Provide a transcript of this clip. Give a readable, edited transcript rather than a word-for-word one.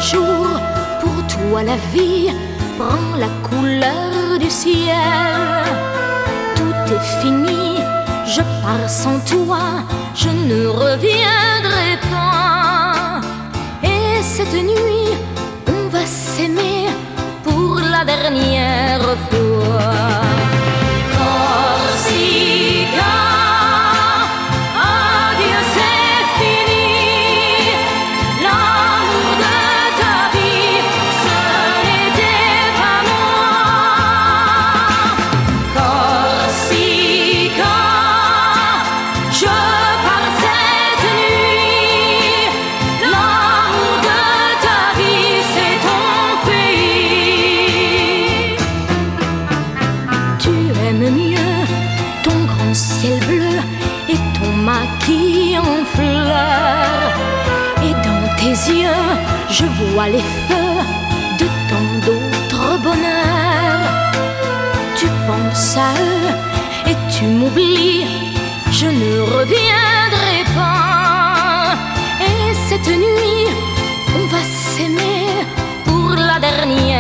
jour, pour toi la vie prend la couleur du ciel. Tout est fini, je pars sans toi, je ne reviendrai pas. Et cette nuit, on va s'aimer pour la dernière fois. Corsica, adieu, c'est fini. L'amour de ta vie, ce n'était pas moi. Corsica, je pars cette nuit. L'amour de ta vie, c'est ton pays. Tu aimes mieux ton grand ciel bleu et ton maquis en fleurs. Et dans tes yeux, je vois les feux de tant d'autres bonheurs. Tu penses à eux et tu m'oublies, je ne reviendrai pas. Et cette nuit, on va s'aimer pour la dernière